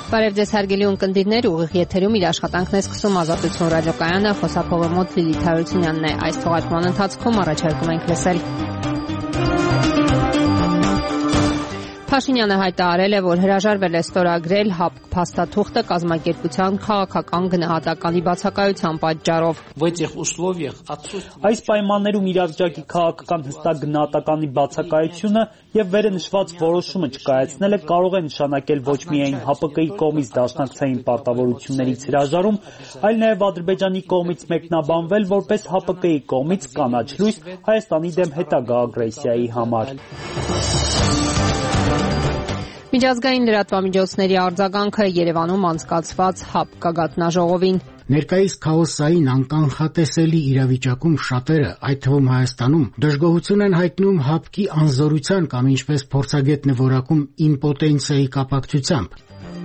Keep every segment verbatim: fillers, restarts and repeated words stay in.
Բարև ձեզ հարգելի ունկնդիրներ, ուղիղ եթերում իր աշխատանքն է սկսում Ազատություն ռադիոկայանը, խոսափողը մոտ Լիլիթ Հարությունյանն է։ Այս թողարկման ընթացքում առաջարկում ենք լսել. Փաշինյանը հայտարարել է, որ հրաժարվել է ստորագրել ՀԱՊԿ փաստաթուղթը կազմակերպության քաղաքական գնահատականի բացակայության պատճառով։ Այս պայմաններում իրավիճակի քաղաքական հստակ գնահատականի բացակայությունը եւ վերը նշված որոշումը չկայացնելը կարող է նշանակել ոչ միայն ՀԱՊԿ-ի կողմից դաշնակցային պարտավորություններից հրաժարում, այլ նաեւ Ադրբեջանի կողմից մեկնաբանվել որպես ՀԱՊԿ-ի կողմից կանաչ լույս Հայաստանի դեմ հետագա ագրեսիայի համար։ Միջազգային լրատվամիջոցների արձագանքը Երևանում անցկացված ՀԱՊԿ գագաթնաժողովին։ Ներկայիս քաոսային անկանխատեսելի իրավիճակում շատերը, այդ թվում Հայաստանում, դժգոհություն են հայտնում ՀԱՊԿ-ի անզորության կամ ինչպես փորձագետն է որակում իմպոտենցիայի կապակցությամբ։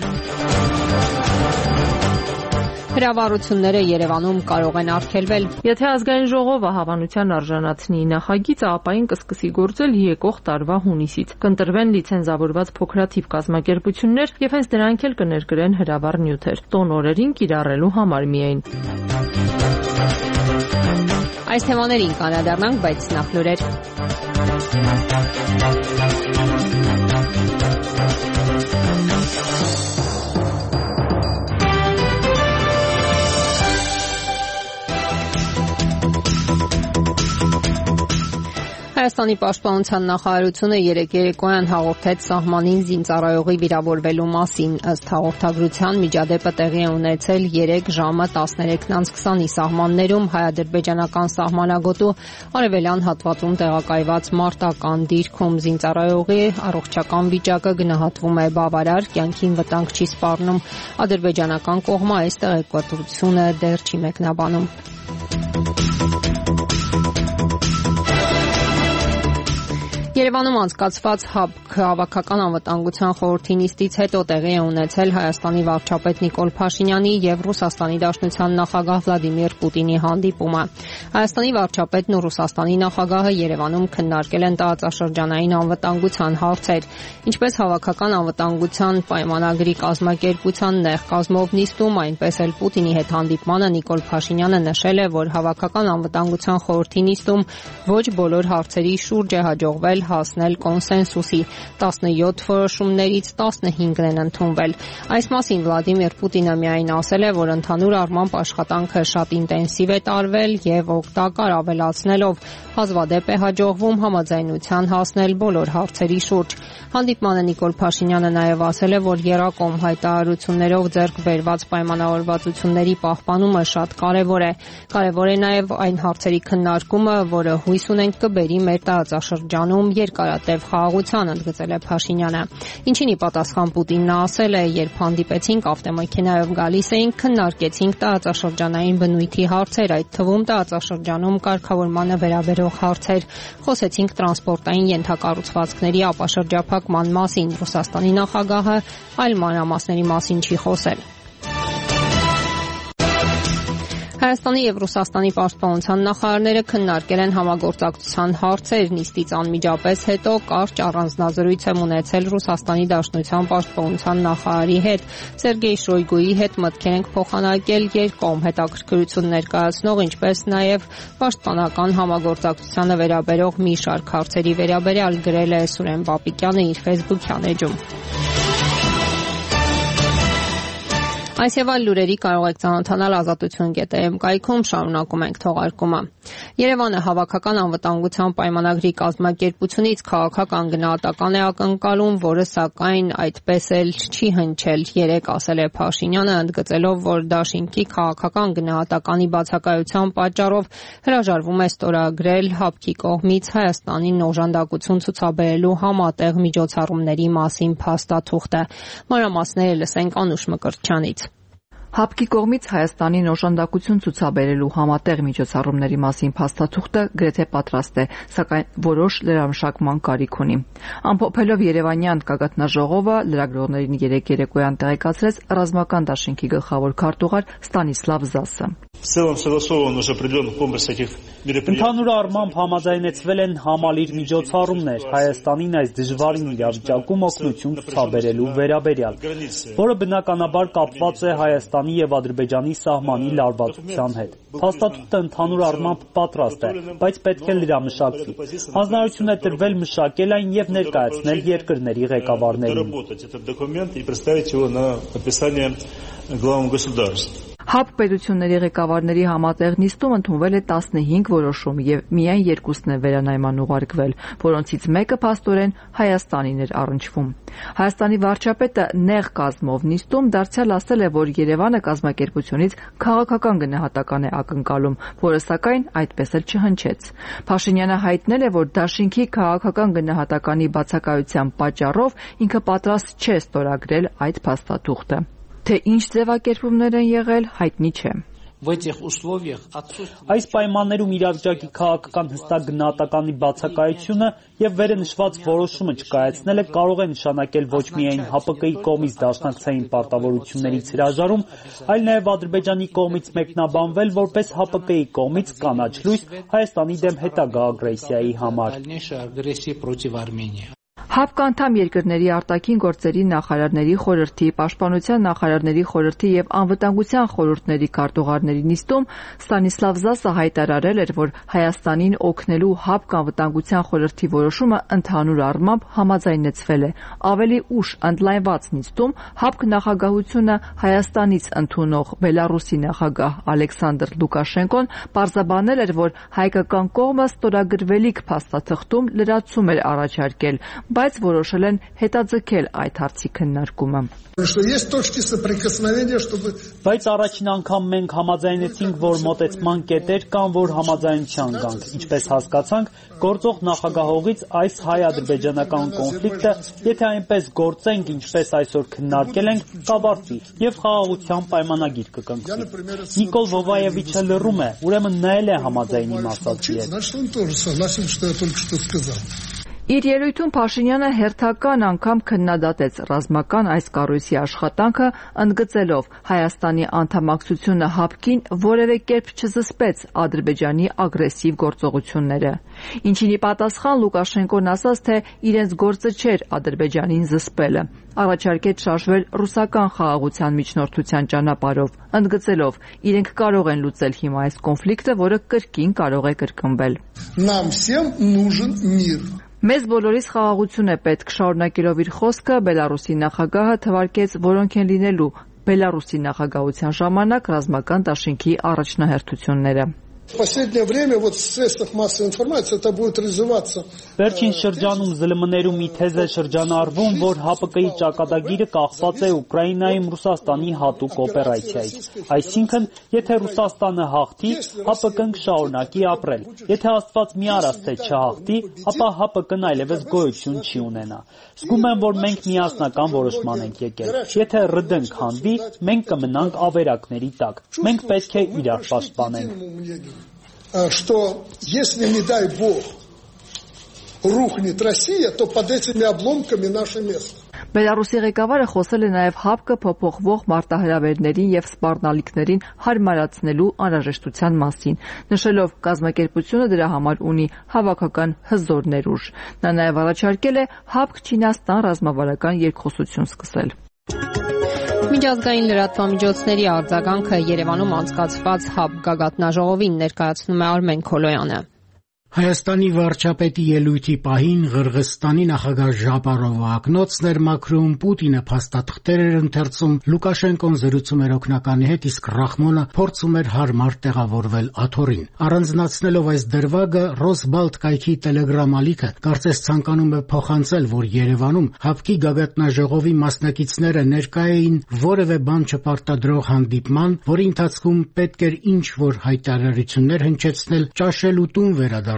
Հրավառությունները Երևանում կարող են արգելվել։ Եթե ազգային ժողովը հավանության արժանացնի նախագիծը, ապա այն կսկսի գործել եկող տարվա հունիսից։ Կընտրվեն լիցենզավորված փոքրաթիվ կազմակերպություններ եւ հենց դրանք էլ կներկրեն հրավառ նյութեր, տոն օրերին կիրառելու համար միայն։ Այս թեմաներին կանադառնանք, բայց նախ լուրեր։ Հայաստանի պաշտպանության նախարարությունը երեկ երեկոյան հաղորդեց սահմանին զինծառայողի վիրավորվելու մասին։ Ըստ հաղորդագրության միջադեպը տեղի է ունեցել երեք ժամը տասներեքն քսանի սահմաններում հայ-ադրբեջանական սահմանագոտու արևելյան հատվածում տեղակայված մարտական դիրքում։ Զինծառայողի առողջական վիճակը գնահատվում է բավարար, կյանքին վտանգ չի սպառնում։ Ադրբեջանական կողմը այս տեղեկատվությունը դեռ չի մեկնաբանում։ Երևանում անցկացված ՀԱՊԿ Հավաքական անվտանգության խորհրդի նիստից հետո տեղի է ունեցել Հայաստանի վարչապետ Նիկոլ Փաշինյանի եւ Ռուսաստանի Դաշնության նախագահ Վլադիմիր Պուտինի հանդիպումը։ Հայաստանի վարչապետն ու Ռուսաստանի նախագահը Երևանում քննարկել են տարածաշրջանային անվտանգության հարցեր։ Ինչպես Հավաքական անվտանգության պայմանագրի կազմակերպության նեղ կազմով նիստում, այնպես էլ Պուտինի հետ հանդիպմանը Նիկոլ Փաշինյանը նշել է, որ Հավաքական անվտանգության խորհրդի նիստում ոչ բոլոր հարցերի շուրջ է հաջողվել հասնել կոնսենսուսի, տասնյոթ որոշումներից տասնհինգն են ընդունվել։ Այս մասին Վլադիմիր Պուտինը միայն ասել է, որ ընդհանուր առմամբ աշխատանքը շատ ինտենսիվ է տարվել եւ օգտակար ավելացնելով հազվադեպ է հաջողվում համաձայնության հասնել բոլոր հարցերի շուրջ։ Հանդիպմանը Նիկոլ Փաշինյանը նաև ասել է, որ եռակողմ հայտարարություններով ձեռք բերված պայմանավորվածությունների պահպանումը շատ կարևոր է։ Կարևոր է նաև այն հարցերի քննարկումը, որը հույս ունենք կբերի մեր տարածաշրջանում երկարատև խաղաղության, ընդգծել է Փաշինյանը։ Ինչին ի պատասխան Պուտինն ասել է, երբ հանդիպեցինք ավտոմեքենայով գալիս էինք, քննարկեցինք տարածաշրջանային բնույթի հարցեր, այդ թվում տարածաշրջանում կարգավորմանը վերաբերող հարցեր, խոսեցինք տրանսպորտային ենթակառուցվածքների ապաշրջափակման մասին, Ռուսաստանի նախագահը այլ մանրամասների մասին չի խոսել։ Հայաստանի եւ Ռուսաստանի պաշտպանության նախարարները քննարկել են համագործակցության հարցեր։ Նիստից անմիջապես հետո կարճ առանձնազրույց եմ ունեցել Ռուսաստանի Դաշնության պաշտպանության նախարարի հետ։ Սերգեյ Շոյգուի հետ մտքեր ենք փոխանակել երկկողմ հետաքրքրություն ներկայացնող, ինչպես նաեւ պաշտպանական համագործակցությանը վերաբերող մի շարք հարցերի վերաբերյալ, գրել է Սուրեն Պապիկյանը իր Facebook-յան էջում։ Այս եւ այլ լուրերի կարող եք ծանոթանալ ազատություն կետ է էմ կայքում, շարունակում ենք թողարկումը։ Երևանը Հավաքական անվտանգության պայմանագրի կազմակերպությունից քաղաքական գնահատական է ակնկալում, որը սակայն այդպես էլ չի հնչել, երեկ ասել է Փաշինյանը, ընդգծելով, որ դաշինքի քաղաքական գնահատականի բացակայության պատճառով հրաժարվում է ստորագրել ՀԱՊԿ-ի կողմից Հայաստանին օժանդակություն ցուցաբերելու համատեղ միջոցառումների մասին փաստաթուղթը։ Մանրամասները լսենք Անուշ Մկրտչյանից։ ՀԱՊԿ-ի կողմից Հայաստանին օժանդակություն ցուցաբերելու համատեղ միջոցառումների մասին փաստաթուղթը գրեթե պատրաստ է, սակայն որոշ լրամշակման կարիք ունի։ Ամփոփելով Երևանյան գագաթնաժողովը լրագրողներին երեկ երեկոյան տեղեկացրեց ռազմական դաշինքի գլխավոր քարտուղար Ստանիսլավ Զասը։ Ընդհանուր առմամբ համաձայնեցվել են համալիր միջոցառումներ Հայաստանին այս դժվարին իրավիճակում օգնություն ցուցաբերելու վերաբերյալ, որը բնականաբար կապված է Հայաստանի եւ Ադրբեջանի սահմանի լարվածության հետ։ Փաստաթուղթը ընդհանուր առմամբ պատրաստ է, բայց պետք է լրամշակվի։ Հանձնարարություն է տրվել մշակել այն եւ ներկայացնել երկրների ղեկավարներին։ ՀԱՊԿ պետությունների ղեկավարների համատեղ նիստում ընդունվել է տասնհինգ որոշում եւ միայն երկուսն է վերանայման ուղարկվել, որոնցից մեկը փաստորեն Հայաստանին էր առնչվում։ Հայաստանի վարչապետը նեղ կազմով նիստում դարձյալ ասել է, որ Երևանը կազմակերպությունից քաղաքական գնահատական է ակնկալում, որը սակայն այդպես էլ չհնչեց։ Փաշինյանը հայտնել է, որ դաշինքի քաղաքական գնահատականի բացակայության պատճառով ինքը պատրաստ չէ ստորագրել այդ փաստաթուղթը։ Թե ինչ ձևակերպումներ են եղել, հայտնի չէ։ Այս պայմաններում իրավիճակի քաղաքական հստակ գնահատականի բացակայությունը եւ վերը նշված որոշումը չկայացնելը կարող է նշանակել ոչ միայն ՀԱՊԿ-ի կողմից դաշնակցային պարտավորություններից հրաժարում, այլ նաեւ Ադրբեջանի կողմից մեկնաբանվել որպես ՀԱՊԿ-ի կողմից կանաչ լույս Հայաստանի դեմ հետագա ագրեսիայի համար։ ՀԱՊԿ անդամ երկրների արտաքին գործերի նախարարների խորհրդի, պաշտպանության նախարարների խորհրդի եւ անվտանգության խորհուրդների քարտուղարների նիստում Ստանիսլավ Զասը հայտարարել էր, որ Հայաստանին օգնելու ՀԱՊԿ անվտանգության խորհրդի որոշումը ընդհանուր առմամբ համաձայնեցվել է։ Ավելի ուշ ընդլայնված նիստում ՀԱՊԿ նախագահությունը Հայաստանից ընդունող Բելարուսի նախագահ Ալեքսանդր Լուկաշենկոն պարզաբանել էր, որ հայկական կողմը ստորագրվելիք փաստաթղթում լրացում էր առաջարկել, բայց որոշել են հետաձգել այդ հարցի քննարկումը։ Բայց առաջին անգամ մենք համաձայնեցինք, որ մոտեցման կետեր կան, որ համաձայնության գանք։ Ինչպես հասկացանք, գործող նախագահողից այս հայ-ադրբեջանական կոնֆլիկտը, եթե այնպես գործենք, ինչպես այսօր քննարկել ենք, կավարտվի եւ խաղաղության պայմանագիր կկնքվի։ Նիկոլ Վովայևիչը լռում է, ուրեմն նա էլ է համաձայնի մասնակցի հետ։ Իր ելույթում Փաշինյանը հերթական անգամ քննադատեց ռազմական այս կառույցի աշխատանքը, ընդգծելով Հայաստանի անդամակցությունը ՀԱՊԿ-ին որևէ կերպ չզսպեց Ադրբեջանի ագրեսիվ գործողությունները։ Ինչին ի պատասխան Լուկաշենկոն ասաց, թե իրենց գործը չէր Ադրբեջանին զսպելը։ Առաջարկեց շարժվել ռուսական խաղաղության միջնորդության ճանապարհով, ընդգծելով իրենք կարող են լուծել հիմա այս կոնֆլիկտը, որը կրկին կարող է կրկնվել։ Մեզ բոլորիս խաղաղություն է պետք, շարունակելով իր խոսքը Բելարուսի նախագահը թվարկեց, որոնք են լինելու Բելարուսի նախագահության ժամանակ ռազմական դաշինքի առաջնահերթությունները։ Վերջին շրջանում ԶԼՄ-ներում մի թեզ է շրջանառվում, որ ՀԱՊԿ-ի ճակատագիրը կախված է Ուկրաինայում Ռուսաստանի հատուկ օպերացիայից։ Այսինքն, եթե Ռուսաստանը հաղթի, ՀԱՊԿ-ն կշարունակի ապրել։ Եթե Աստված մի արած թե չհաղթի, ապա ՀԱՊԿ-ն այլևս գոյություն չի ունենա։ Զգում եմ, որ մենք միասնական որոշման ենք եկել։ Եթե ՌԴ-ն քանդվի, մենք կմնանք ավերակների տակ։ Մենք պետք է իրար պաշտպանենք։ Что если, не дай Бог, рухнет Россия, то под этими обломками наше место. Բելարուսի ղեկավարը խոսել է նաև ՀԱՊԿ-ը փոփոխվող մարտահրավերներին եւ սպառնալիքներին հարմարացնելու անհրաժեշտության մասին, նշելով կազմակերպությունը դրա համար ունի հավաքական հզոր ներուժ։ Նա նաև առաջարկել է ՀԱՊԿ-Չինաստան ռազմավարական երկխոսություն սկսել։ Միջազգային լրատվամիջոցների արձագանքը Երևանում անցկացված ՀԱՊԿ գագաթնաժողովին ներկայացնում է Արմեն Քոլոյանը։ Հայաստանի վարչապետի ելույթի պահին Ղրղստանի նախագահ Ժապարովը ակնոցն էր մաքրում, Պուտինը փաստաթղթեր էր ընթերցում, Լուկաշենկոն զրուցում էր օգնականի հետ, իսկ Ռախմոնը փորձում էր հարմար տեղավորվել աթոռին։ Առանձնացնելով այս դրվագը, Ռոսբալտ կայքի Տելեգրամ ալիքը կարծես ցանկանում է փոխանցել, որ Երևանում ՀԱՊԿ-ի գագաթնաժողովի մասնակիցները ներկա էին որևէ բան չպարտադրող հանդիպման, որի ընթացքում պետք էր ինչ-որ հայտարարություններ հնչեցնել, ճաշել ու տուն վերադառնալ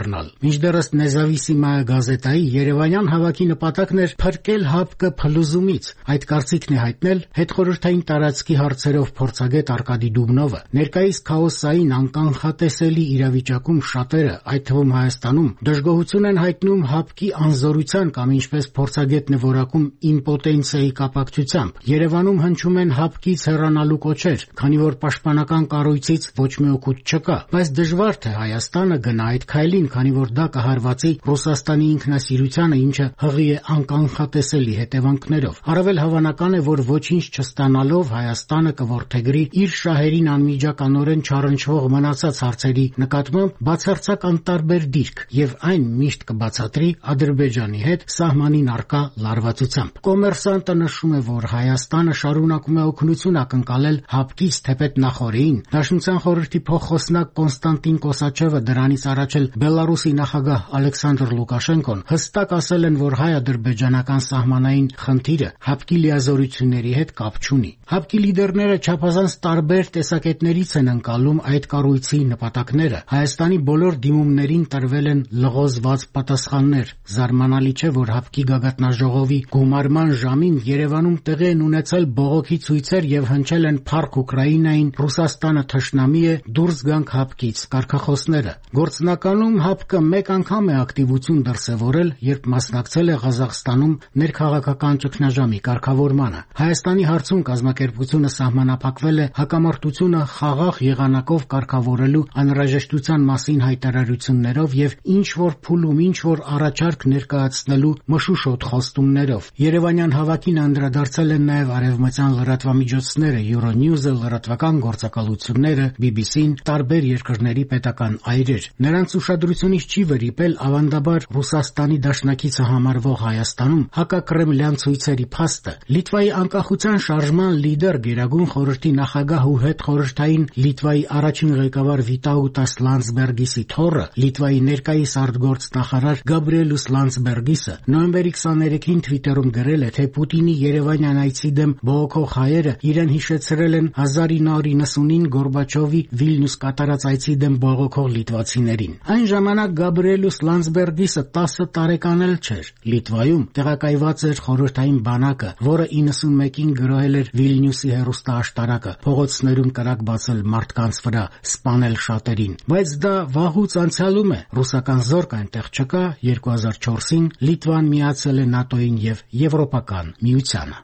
դառնալ։ Մինչդեռս Նեզավիսիմայա գազետայի երևանյան հավաքի նպատակն էր փրկել ՀԱՊԿ փլուզումից։ Այդ կարծիքն է հայտնել հետխորհրդային տարածքի հարցերով փորձագետ Արկադի Դուբնովը։ Ներկայիս քաոսային անկանխատեսելի իրավիճակում շատերը, այդ թվում Հայաստանում, դժգոհություն են հայտնում ՀԱՊԿ-ի անզորության կամ ինչպես փորձագետն է որակում իմպոտենցիայի կապակցությամբ։ Երևանում հնչում են ՀԱՊԿ-ից հեռանալու կոչեր, քանի որ պաշտպանական կառույցից ոչ մի օգուտ չկա, բայց դժվար թե Հայաստանը գնա այդ քայլին, քանի որ դա կհարվածի Ռուսաստանի ինքնասիրությանը, ինչը հղի է անկանխատեսելի հետևանքներով։ Առավել հավանական է, որ ոչինչ չստանալով Հայաստանը կորդեգրի իր շահերին անմիջականորեն չառնչվող մնացած հարցերի նկատմամբ բացարձակ անտարբեր դիրք եւ այն միշտ կբացատրի Ադրբեջանի հետ սահմանին առկա լարվածությամբ։ Կոմերսանտը նշում է, որ Հայաստանը շարունակում է օգնություն ակնկալել ՀԱՊԿ-ից, թեպետ նախորդին Դաշնության խորհրդի փոխխոսնակ Կոնստանտին Կոսաչևը, դրանից առաջ էլ Բելարուսի նախագահ Ալեքսանդր Լուկաշենկոն հստակ ասել են, որ հայ-ադրբեջանական սահմանային խնդիրը ՀԱՊԿ-ի լիազորությունների հետ կապ չունի։ ՀԱՊԿ-ի լիդերները չափազանց տարբեր տեսակետներից են ընկալում այդ կառույցի նպատակները։ Հայաստանի բոլոր դիմումներին տրվել են լղոզված պատասխաններ։ Զարմանալի չէ, որ ՀԱՊԿ-ի գագաթնաժողովի գումարման ժամին Երևանում տեղի են ունեցել բողոքի ցույցեր եւ հնչել են «Փառք Ուկրաինային», «Ռուսաստանը թշնամի է», «Դուրս գանք ՀԱՊԿ-ից» կարգախոսները։ Գործնականում ՀԱՊԿ-ը մեկ անգամ է ակտիվություն դրսևորել, երբ մասնակցել է Ղազախստանում ներքաղաքական ճգնաժամի կարգավորմանը։ Հայաստանի հարցում կազմակերպությունը սահմանափակվել է հակամարտությունը խաղաղ եղանակով կարգավորելու անհրաժեշտության մասին հայտարարություններով եւ ինչ-որ փուլում ինչ-որ առաջարկ ներկայացնելու մշուշոտ խոստումներով։ Երևանյան հավաքին անդրադարձել են նաեւ արևմտյան լրատվամիջոցները, Euronews-ը, լրատվական գործակալությունները, բի բի սին, տարբեր երկրների պետական այրեր։ Նրանց ուշադրությունից չի վրիպել ավանդաբար Ռուսաստանի դաշնակիցը համարվող Հայաստանում հակակրեմլյան ցույցերի փաստը։ Լիտվայի անկախության շարժման լիդեր, Գերագույն խորհրդի նախագահ ու հետխորհրդային Լիտվայի առաջին ղեկավար Վիտաուտաս Լանdsբերգիսի թոռը, Լիտվայի ներկայիս արտգործնախարար Գաբրիելուս Լանdsբերգիսը նոյեմբերի քսաներեքին Թվիտերում գրել է, թե Պուտինի Երևանյան այցի դեմ բողոքող հայերը իրեն հիշեցրել են հազար ինը հարյուր նվաթ Գորբաչովի Վիլնյուս կատարած այցի դեմ բողոքող լիտվացիներին։ Այն ժամանակ Գաբրիելուս Լանdsբերգիսը տասը տարեկան էլ չէր։ Լիտվայում տեղակայված էր խորհրդային բանակը, որը իննսունմեկին գրոհել էր Վիլնյուսի հեռուստաաշտարակը, փողոցներում կրակ բացել մարդկանց վրա, սպանել շատերին։ Բայց դա վաղուց անցյալում է։ Ռուսական զորք այնտեղ չկա։ երկու հազար չորսին Լիտվան միացել է ՆԱՏՕ-ին եւ Եվրոպական միությանը։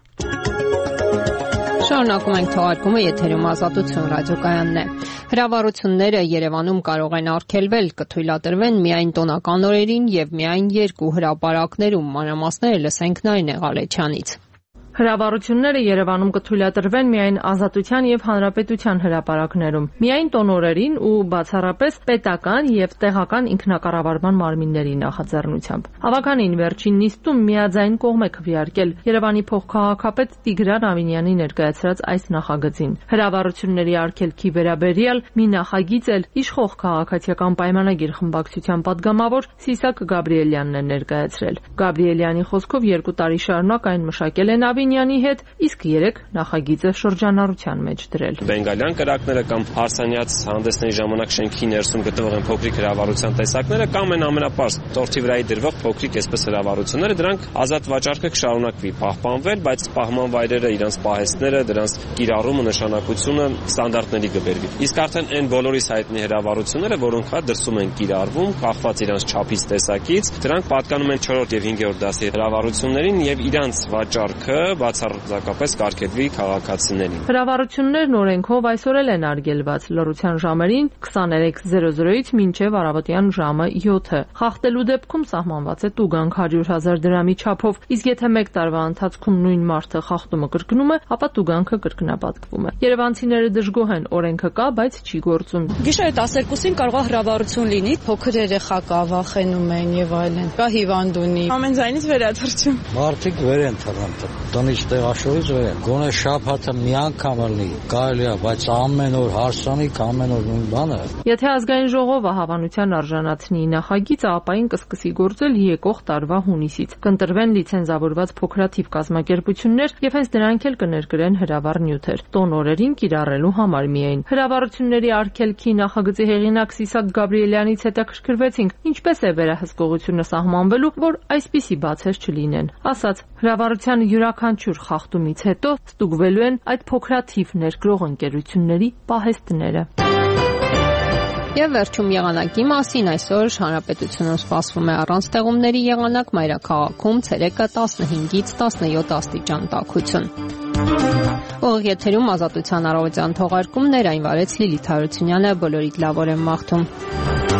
Շարունակում ենք թողարկումը, եթերում Ազատություն ռադիոկայանն է։ Հրավառությունները Երևանում կարող են արգելվել, կթույլատրվեն միայն տոնական օրերին եւ միայն երկու հրապարակներում։ Մանրամասները լսենք Նարինե Ղալեչյանից։ Հրավառությունները Երևանում կթույլատրվեն միայն Ազատության եւ Հանրապետության հրապարակներում, միայն տոնօրերին ու բացառապես պետական եւ տեղական ինքնակառավարման մարմինների նախաձեռնությամբ։ Հավաքանին վերջին նիստում միաձայն կողմ է քվեարկել Երևանի փոխքաղաքապետ Տիգրան Ավինյանի ներկայացրած այս նախագծին։ Հրավառությունների արգելքի վերաբերյալ մի նախագիծ էլ իշխող քաղաքացիական պայմանագիր խմբակցության падգամավոր Սիսակ Գաբրիելյանն է ներկայացրել։ Գաբրիելյանի խոսքով երկու տարի շարունակ այն մշակել են Ավինյանի հետ, իսկ երեք նախագիծը շրջանառության մեջ դրել։ Բենգալյան կրակները կամ հարսանյաց հանդեսների ժամանակ շենքի ներսում գտնվող են փոքրիկ հրավառության տեսակները կամ են ամենապարզ տորթի վրայի դրվող փոքրիկ այսպես հրավառությունները, դրանք ազատ վաճառքը կշարունակվի պահպանվել, բայց պահման վայրերը, իրանց պահեստները, դրանց կիրառումը, նշանակությունը ստանդարտների կբերվի։ Իսկ արդեն այն բոլորիս հայտնի հրավառությունները, որոնք հա դրսում են կիրառվում, կախված իրանց չափից, տեսակից, դրանք պատկանում են չորրորդ եւ հինգերորդ դասի հրավառություններին եւ իրանց վաճառքը բացարձակապես կարգելվի քաղաքացիներին։ Հրավառություններն օրենքով այսօր էլ են արգելված լռության ժամերին քսաներեք զրո զրոից մինչև առավոտյան ժամը յոթը։ Խախտելու դեպքում սահմանված է տուգանք հարյուր հազար դրամի չափով, իսկ եթե մեկ տարվա ընթացքում նույն մարդը խախտումը կրկնում է, ապա տուգանքը կրկնապատկվում է։ Երևանցիները դժգոհ են, օրենքը կա, բայց չի գործում։ Գիշերը տասներկուսին կարող է հրավառություն լինի, փոքր երեխա կա, վախենում են եւ այլն։ Կա հիվանդ ունի։ Ամեն ձայնից վերաթրջում։ Մարդիկ վեր են թռան։ Դա տնից տեղաշորից վեր գոնե շաբաթը մի անգամ լինի, կարելի է, բայց ամեն օր հարսանիք, ամեն օր նույն բանը։ Եթե ազգային ժողովը հավանության արժանացնի նախագիծը, ապա այն կսկսի գործել եկող տարվա հունիսից։ Կընտրվեն լիցենզավորված փոքրաթիվ կազմակերպություններ եւ հենց դրանք էլ կներգրեն հրավառ նյութեր տոն օրերին կիրառելու համար միայն։ Հրավառությունների արգելքի նախագծի հեղինակ Սիսակ Գաբրիելյանից հետաքրքրվեցինք, ինչպես է վերահսկողությունը սահմանվելու, որ այսպիսի բացեր չլինեն։ Ասաց, հրավառության յուրաքանչյուր խախտումից հետո ստուգվելու են այդ փոքրաթիվ ներգրող ընկերությունների պահեստները։ Եվ վերջում եղանակի մասին այսօր հանրապետությունում սպասվում է առանց տեղումների եղանակ, մայրաքաղաքում ցերեկը տասնհինգից տասնյոթ աստիճան տաքություն։ Ուղիղ եթերում Ազատության առավոտյան թողարկումներ այն վարեց Լիլիթ Հարությունյանը, բոլորիդ լավ օր եմ մաղթում։